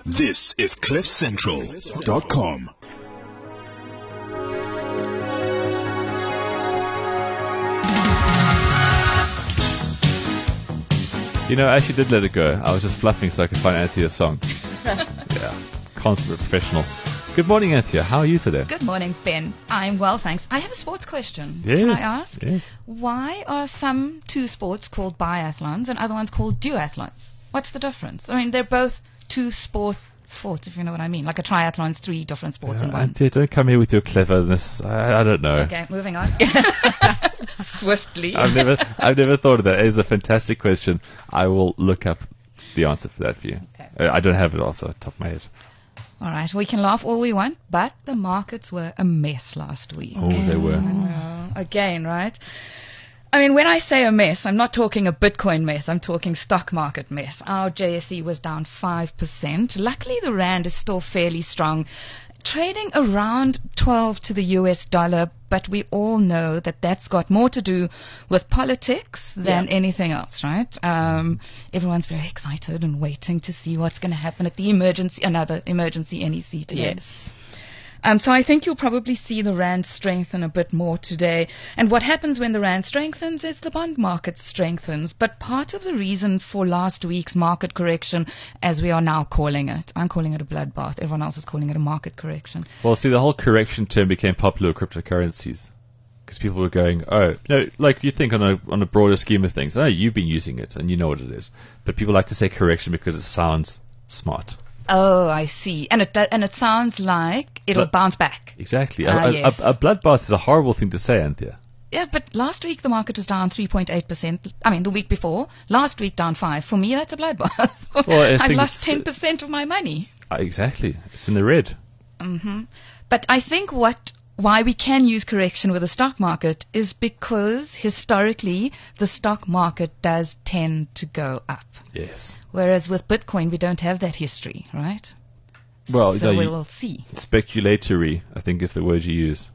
This is CliffCentral.com. You know, I actually did let it go. I was just fluffing so I could find Anthea's song. Yeah, consummate professional. Good morning, Anthea. How are you today? Good morning, Ben. I'm well, thanks. I have a sports question. Yes, Can I ask? yes. Why are some two sports called biathlons and other ones called duathlons? What's the difference? I mean, they're both two sports, if you know what I mean. Like a triathlon's three different sports in one. Anthea, don't come here with your cleverness. I don't know. Okay, moving on. Swiftly. I've never thought of that. It is a fantastic question. I will look up the answer for that for you. Okay. I don't have it off the top of my head. All right, we can laugh all we want, but the markets were a mess last week. Oh, they were. Again, right? I mean, when I say a mess, I'm not talking a Bitcoin mess. I'm talking stock market mess. Our JSE was down 5%. Luckily, the rand is still fairly strong, trading around 12 to the US dollar, but we all know that that's got more to do with politics than anything else, right? Everyone's very excited and waiting to see what's going to happen at the another emergency NEC today. Yes. So I think you'll probably see the rand strengthen a bit more today. And what happens when the rand strengthens is the bond market strengthens. But part of the reason for last week's market correction, as we are now calling it, I'm calling it a bloodbath. Everyone else is calling it a market correction. Well, see, the whole correction term became popular with cryptocurrencies. Because people were going, like you think on a broader scheme of things, you've been using it and you know what it is. But people like to say correction because it sounds smart. Oh, I see. And it sounds like it'll bounce back. Exactly. Yes. A bloodbath is a horrible thing to say, Anthea. Yeah, but last week the market was down 3.8%. I mean, the week before. Last week down 5%. For me, that's a bloodbath. Well, I've lost 10% of my money. Exactly. It's in the red. Mm-hmm. But I think why we can use correction with the stock market is because historically the stock market does tend to go up. Yes. Whereas with Bitcoin we don't have that history, right? Well, so we will see. Speculatory, I think is the word you use.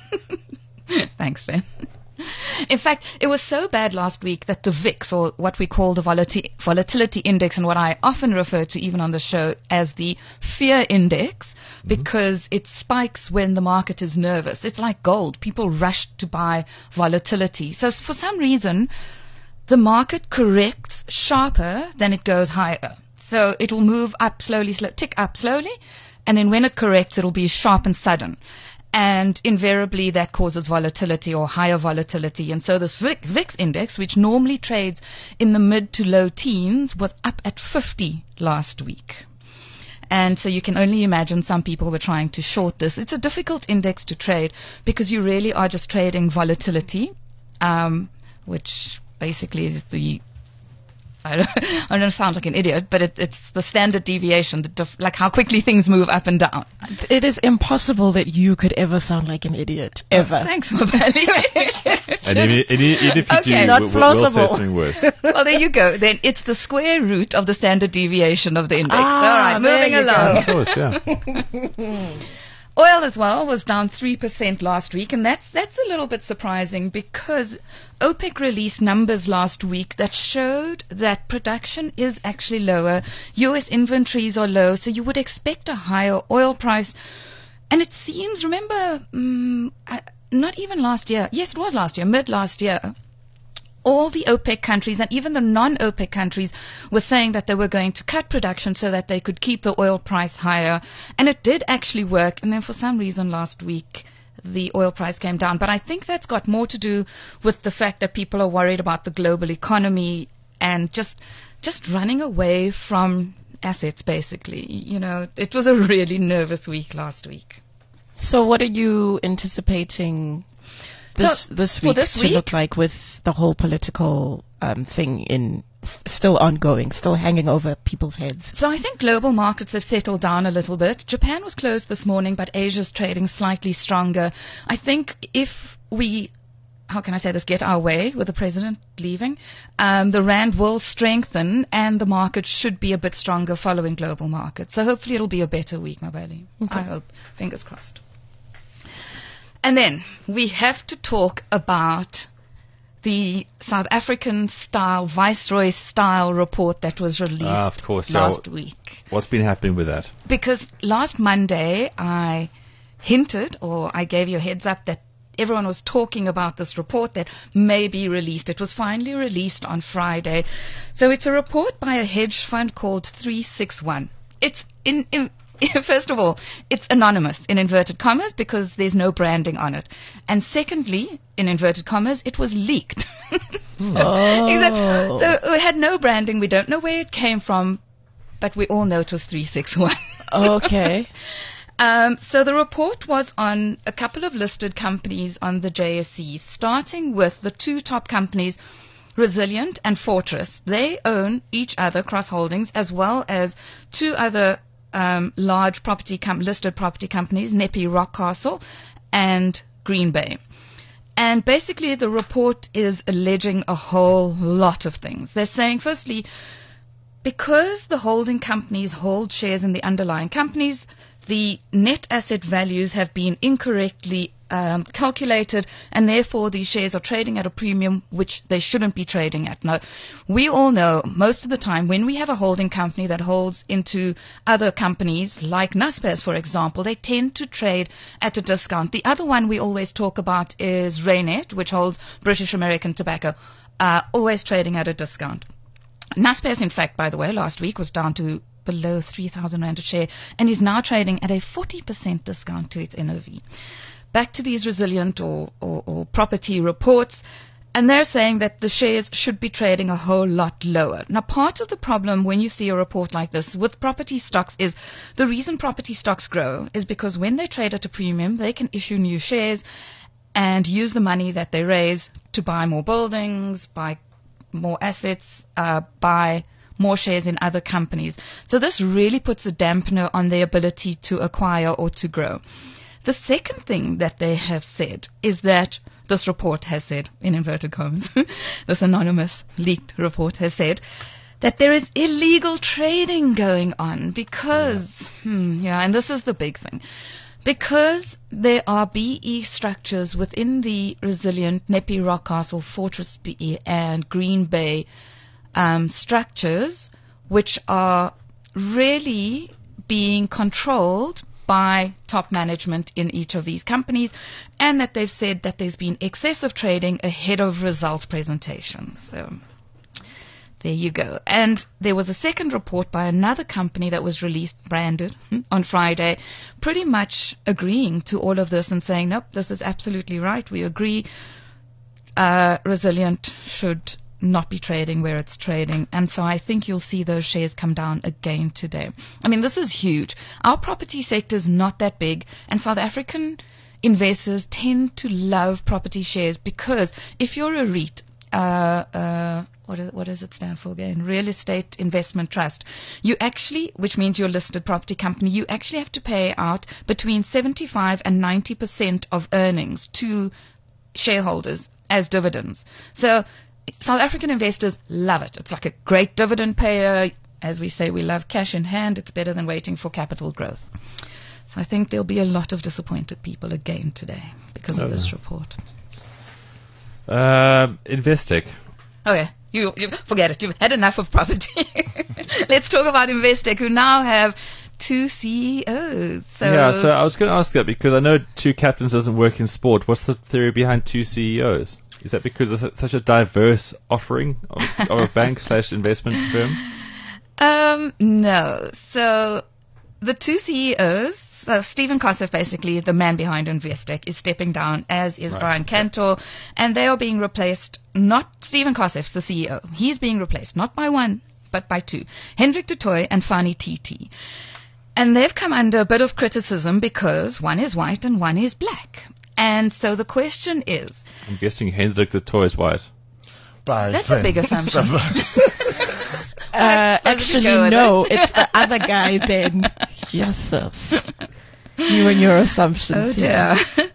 Thanks, Ben. In fact, it was so bad last week that the VIX, or what we call the volatility index, and what I often refer to even on the show as the fear index, because it spikes when the market is nervous. It's like gold. People rush to buy volatility. So for some reason, the market corrects sharper than it goes higher. So it will move up slowly, tick up slowly, and then when it corrects, it'll be sharp and sudden. And invariably that causes volatility or higher volatility. And so this VIX index, which normally trades in the mid to low teens, was up at 50 last week. And so you can only imagine some people were trying to short this. It's a difficult index to trade because you really are just trading volatility, which basically is I don't sound like an idiot, but it's the standard deviation, like how quickly things move up and down. It is impossible that you could ever sound like an idiot, ever. Thanks, Mabali. And even if you do, not we'll plausible. say something worse. Well, there you go. Then it's the square root of the standard deviation of the index. All right, there moving you along. Of course, yeah. Oil as well was down 3% last week, and that's a little bit surprising because OPEC released numbers last week that showed that production is actually lower. US inventories are low, so you would expect a higher oil price. And it seems, remember, not even last year. Yes, it was last year, mid last year. All the OPEC countries and even the non-OPEC countries were saying that they were going to cut production so that they could keep the oil price higher. And it did actually work. And then for some reason last week, the oil price came down. But I think that's got more to do with the fact that people are worried about the global economy and just running away from assets, basically. You know, it was a really nervous week last week. So what are you anticipating this week to look like with the whole political thing still ongoing, still hanging over people's heads? So I think global markets have settled down a little bit. Japan was closed this morning, but Asia's trading slightly stronger. I think if we, how can I say this, get our way with the president leaving, the rand will strengthen and the market should be a bit stronger following global markets. So hopefully it'll be a better week, Mabali. Okay. I hope. Fingers crossed. And then we have to talk about the South African-style, Viceroy-style report that was released last week. What's been happening with that? Because last Monday I hinted, or I gave you a heads up, that everyone was talking about this report that may be released. It was finally released on Friday. So it's a report by a hedge fund called 361. It's first of all, it's anonymous in inverted commas because there's no branding on it. And secondly, in inverted commas, it was leaked. So it had no branding. We don't know where it came from, but we all know it was 361. Okay. So the report was on a couple of listed companies on the JSE, starting with the two top companies, Resilient and Fortress. They own each other, Cross Holdings, as well as two other large listed property companies, Nepi Rockcastle and Green Bay. And basically the report is alleging a whole lot of things. They're saying, firstly, because the holding companies hold shares in the underlying companies, the net asset values have been incorrectly calculated, and therefore these shares are trading at a premium which they shouldn't be trading at. Now, we all know most of the time when we have a holding company that holds into other companies like Naspers, for example, they tend to trade at a discount. The other one we always talk about is Reinet, which holds British American Tobacco, always trading at a discount. Naspers, in fact, by the way, last week was down to below 3,000 Rand a share and is now trading at a 40% discount to its NAV. Back to these Resilient or property reports, and they're saying that the shares should be trading a whole lot lower. Now, part of the problem when you see a report like this with property stocks is the reason property stocks grow is because when they trade at a premium, they can issue new shares and use the money that they raise to buy more buildings, buy more assets, buy more shares in other companies. So this really puts a dampener on their ability to acquire or to grow. The second thing that they have said is that this report has said, in inverted commas, this anonymous leaked report has said that there is illegal trading going on because, and this is the big thing, because there are BE structures within the Resilient, Nepi Rockcastle, Fortress BE, and Green Bay structures, which are really being controlled by top management in each of these companies, and that they've said that there's been excessive trading ahead of results presentations. So there you go. And there was a second report by another company that was released, branded, on Friday, pretty much agreeing to all of this and saying, nope, this is absolutely right. We agree. Resilient should not be trading where it's trading. And so I think you'll see those shares come down again today. I mean, this is huge. Our property sector is not that big, and South African investors tend to love property shares because if you're a REIT, what does it stand for again? Real Estate Investment Trust. You actually, which means you're a listed property company, you actually have to pay out between 75 and 90% of earnings to shareholders as dividends. So South African investors love it. It's like a great dividend payer. As we say, we love cash in hand. It's better than waiting for capital growth. So I think there'll be a lot of disappointed people again today because of this report. Investec. Okay, you forget it. You've had enough of property. Let's talk about Investec, who now have two CEOs. So I was going to ask that because I know two captains doesn't work in sport. What's the theory behind two CEOs? Is that because it's such a diverse offering of a bank/investment firm? No. So the two CEOs, so Stephen Koseff, basically the man behind Investec, is stepping down, as is Brian Cantor, and they are being replaced, not Stephen Koseff, the CEO. He's being replaced not by one, but by two, Hendrik du Toit and Fani TT. And they've come under a bit of criticism because one is white and one is black. And so the question is... I'm guessing Hendrik du Toit is white. That's a big assumption. Actually, no, it's the other guy then. Yes. You and your assumptions. Oh dear.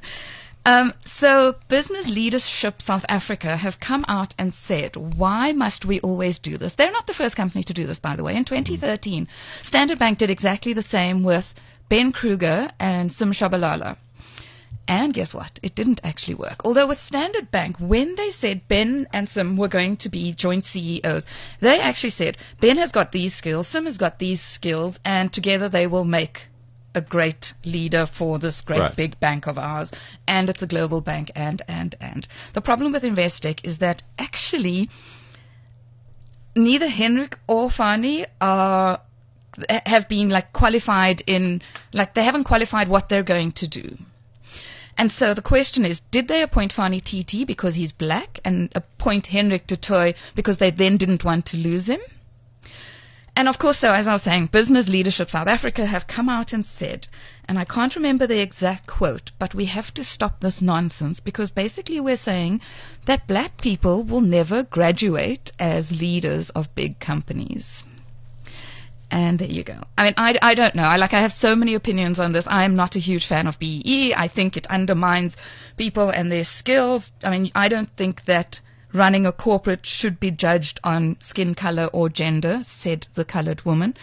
So Business Leadership South Africa have come out and said, why must we always do this? They're not the first company to do this, by the way. In 2013, Standard Bank did exactly the same with Ben Kruger and Sim Shabalala. And guess what? It didn't actually work. Although with Standard Bank, when they said Ben and Sim were going to be joint CEOs, they actually said Ben has got these skills, Sim has got these skills, and together they will make a great leader for this great big bank of ours. And it's a global bank and. The problem with Investec is that actually neither Henrik or Fani have been qualified in, they haven't qualified what they're going to do. And so the question is, did they appoint Fani TT because he's black and appoint Henrik du Toit because they then didn't want to lose him? And of course, so as I was saying, Business Leadership South Africa have come out and said, and I can't remember the exact quote, but we have to stop this nonsense because basically we're saying that black people will never graduate as leaders of big companies. And there you go. I mean, I don't know. I have so many opinions on this. I am not a huge fan of BEE. I think it undermines people and their skills. I mean, I don't think that running a corporate should be judged on skin color or gender, said the colored woman.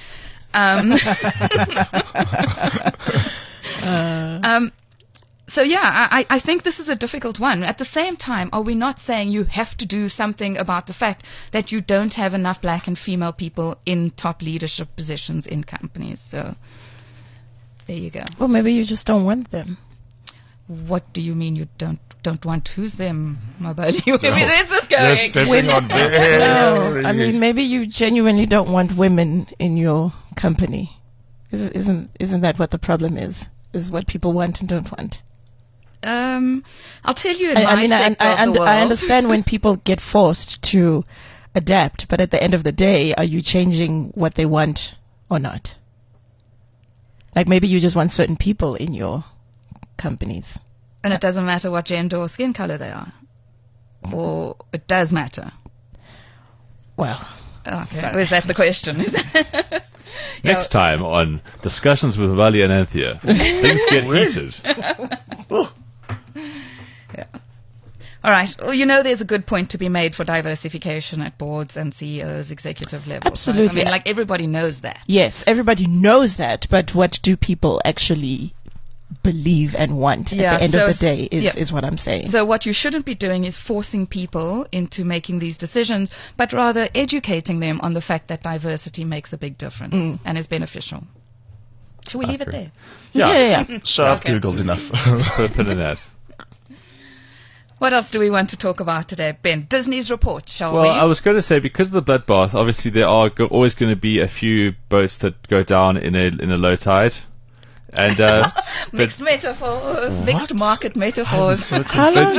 So yeah, I think this is a difficult one. At the same time, are we not saying you have to do something about the fact that you don't have enough black and female people in top leadership positions in companies? So there you go. Well, maybe you just don't want them. What do you mean you don't want? Who's them, Mabali? Where's this going? You're stepping on No, I mean, maybe you genuinely don't want women in your company. Isn't that what the problem is? Is what people want and don't want? I'll tell you. I understand when people get forced to adapt, but at the end of the day, are you changing what they want or not? Maybe you just want certain people in your companies. And it doesn't matter what gender or skin color they are. Or it does matter. Well. Okay. Is that the question? Next time on Discussions with Mabali and Anthea, things get heated. Yeah. All right. Well, there's a good point to be made for diversification at boards and CEOs, executive levels. Absolutely. Right? I mean, everybody knows that. Yes, everybody knows that, but what do people actually believe and want at the end of the day is what I'm saying. So what you shouldn't be doing is forcing people into making these decisions, but rather educating them on the fact that diversity makes a big difference and is beneficial. Shall we leave it there? Yeah. So I've Googled enough. Put a pin in that. What else do we want to talk about today, Ben? Disney's report, shall we? Well, I was going to say, because of the bloodbath, obviously there are always going to be a few boats that go down in a low tide. And mixed metaphors, mixed market metaphors. How long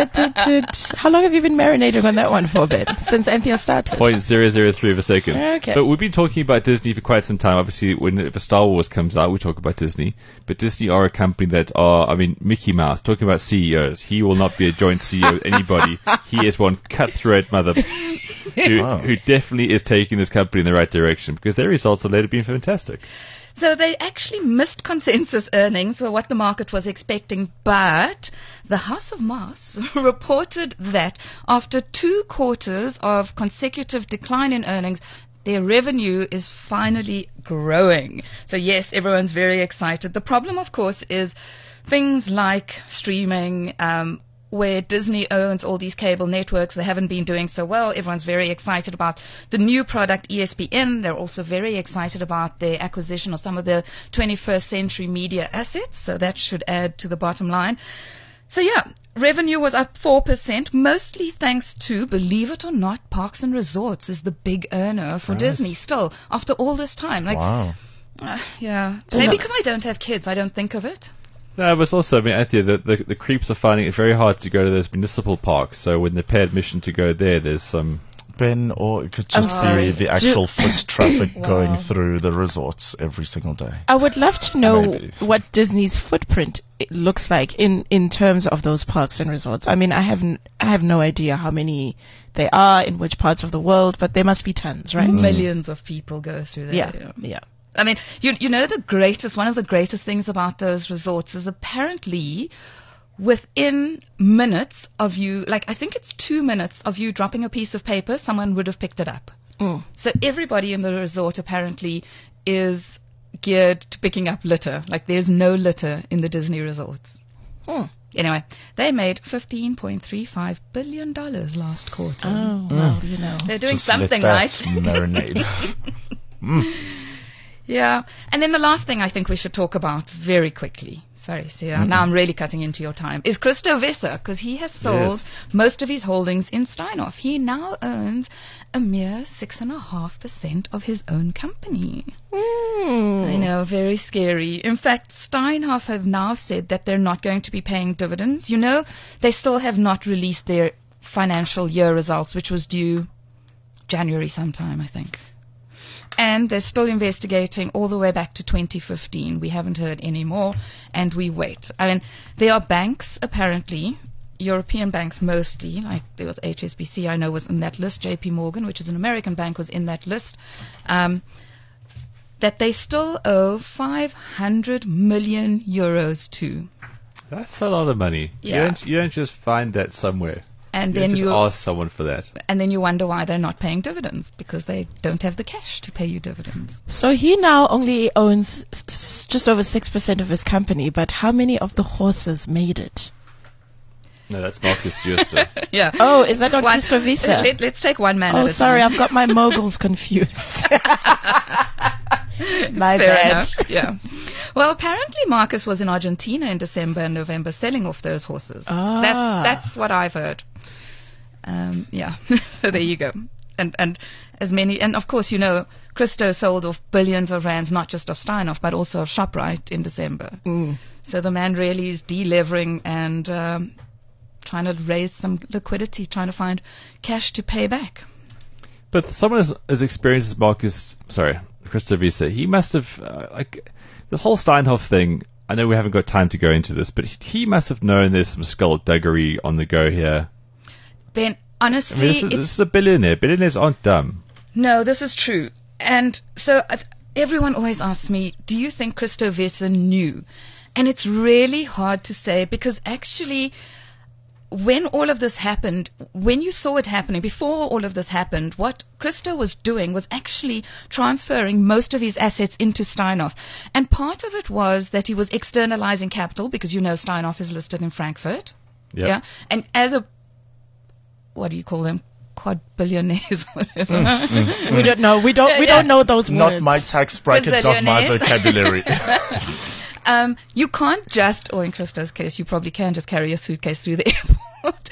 have you been marinating on that one for, Ben? Since Anthea started? 0.003 of a second. Okay. But we've been talking about Disney for quite some time. Obviously, if a Star Wars comes out, we talk about Disney. But Disney are a company that are, Mickey Mouse, talking about CEOs. He will not be a joint CEO with anybody. He is one cutthroat mother who definitely is taking this company in the right direction, because their results have later been fantastic. So they actually missed consensus earnings for what the market was expecting, but the House of Mouse reported that after 2 quarters of consecutive decline in earnings, their revenue is finally growing. So yes, everyone's very excited. The problem, of course, is things like streaming, where Disney owns all these cable networks. They haven't been doing so well. Everyone's very excited about the new product, ESPN. They're also very excited about their acquisition of some of the 21st century media assets. So that should add to the bottom line. So yeah, revenue was up 4%, mostly thanks to, believe it or not, Parks and Resorts is the big earner for Disney still after all this time. Wow. Yeah. Maybe because I don't have kids, I don't think of it. No, but it's also, Anthea, the creeps are finding it very hard to go to those municipal parks. So when they pay admission to go there, there's some... Ben, or it could just be the actual foot traffic going through the resorts every single day. I would love to know what Disney's footprint looks like in terms of those parks and resorts. I have no idea how many they are, in which parts of the world, but there must be tons, right? Millions of people go through there. Yeah. I mean, one of the greatest things about those resorts is apparently within minutes of you, I think it's 2 minutes of you dropping a piece of paper, someone would have picked it up. So everybody in the resort apparently is geared to picking up litter. There's no litter in the Disney resorts. Anyway, they made $15.35 billion last quarter. Oh, well, you know. They're doing Just something let that right. marinate. Yeah. And then the last thing I think we should talk about very quickly. Sorry, Sia. Now I'm really cutting into your time. Is Christo Visser, because he has sold most of his holdings in Steinhoff. He now owns a mere 6.5% of his own company. I know, very scary. In fact, Steinhoff have now said that they're not going to be paying dividends. You know, they still have not released their financial year results, which was due January sometime, I think. And they're still investigating all the way back to 2015. We haven't heard any more, and we wait. I mean, there are banks, apparently, European banks mostly, like there was HSBC, I know, was in that list. JP Morgan, which is an American bank, was in that list, that they still owe 500 million euros to. That's a lot of money. Yeah. You don't just find that somewhere. And You then don't just you ask someone for that. and then you wonder why they're not paying dividends, because they don't have the cash to pay you dividends. So he now only owns just over 6% of his company, but how many of the horses made it? No, that's Marcus Jooste. Yeah. Oh, is that not One- Christo Visser? Let's take one man at Oh, a sorry, time. I've got my moguls confused. My Fair bad. enough. Yeah. Well, apparently Marcus was in Argentina in December and November selling off those horses. Ah. That's what I've heard. Yeah. So there you go. And as many, and of course, you know, Christo sold off billions of rands, not just of Steinhoff, but also of ShopRite in December. So the man really is delevering and trying to raise some liquidity, trying to find cash to pay back. But someone as experienced as Christo Visser, he must have, this whole Steinhoff thing, I know we haven't got time to go into this, but he must have known there's some skullduggery on the go here. Ben, I honestly, mean, this is a billionaire. Billionaires aren't dumb. No, this is true. And so everyone always asks me, do you think Christo Visser knew? And it's really hard to say, because actually, when all of this happened, when you saw it happening, before all of this happened, what Christo was doing was actually transferring most of his assets into Steinhoff. And part of it was that he was externalizing capital, because you know Steinhoff is listed in Frankfurt. Yep. Yeah. And as a, what do you call them? Quad-billionaires. We don't know. We don't know those words. Not my tax bracket, not my Brazilianese. vocabulary. You can't just, or in Christo's case, you probably can just carry a suitcase through the airport.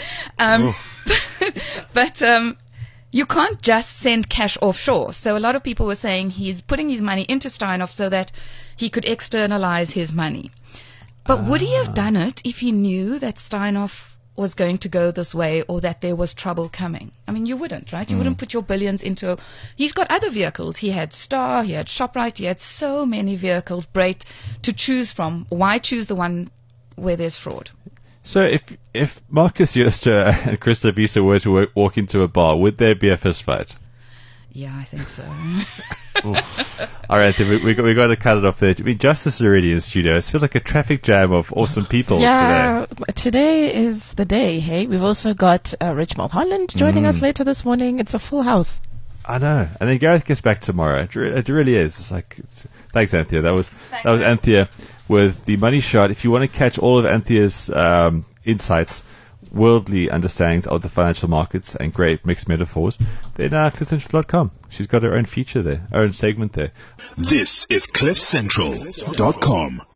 But you can't just send cash offshore. So a lot of people were saying he's putting his money into Steinhoff so that he could externalize his money. But would he have done it if he knew that Steinhoff was going to go this way, or that there was trouble coming? I mean, you wouldn't, right? You wouldn't put your billions into... He's got other vehicles. He had Star, he had ShopRite, he had so many vehicles, Brait, to choose from. Why choose the one where there's fraud? So if Marcus Jooste and Christo Visser were to walk into a bar, would there be a fist fight? Yeah, I think so. All right, then we got to cut it off there. I mean, Justice is already in studio. It feels like a traffic jam of awesome people Yeah, today is the day, hey? We've also got Rich Mulholland joining us later this morning. It's a full house. I know. And then Gareth gets back tomorrow. It really is. Thanks, Anthea. That was Anthea with the Money Shot. If you want to catch all of Anthea's insights, worldly understandings of the financial markets and great mixed metaphors, then cliffcentral.com. She's got her own feature there, her own segment there. This is cliffcentral.com.